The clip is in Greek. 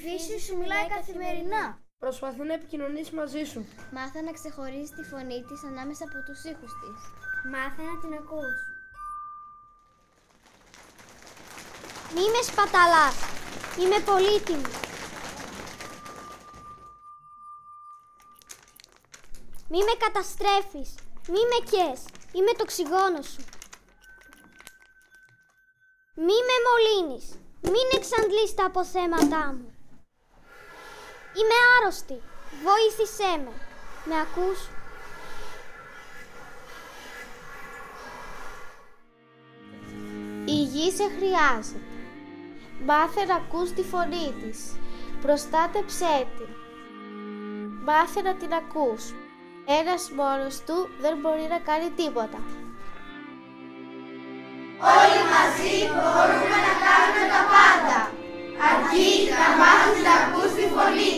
φύση σου μιλάει καθημερινά. Προσπαθεί να επικοινωνήσει μαζί σου. Μάθε να ξεχωρίζει τη φωνή της ανάμεσα από τους ήχους της. Μάθε να την ακούς. Μη με σπαταλάς. Είμαι πολύτιμη. Μη με καταστρέφεις. Μη με καις. Είμαι το οξυγόνο σου. Μη με μολύνεις. Μην εξαντλείς τα αποθέματά μου. Είμαι άρρωστη. Βοήθησέ με. Με ακούς? Η γη σε χρειάζεται. Μάθε να ακούς τη φωνή της. Προστάτεψέ την. Μάθε να την ακούς. Ένας μόνος του δεν μπορεί να κάνει τίποτα. Όλοι μαζί μπορούμε να κάνουμε τα πάντα. Αρκεί να μάθεις να ακούς τη φωνή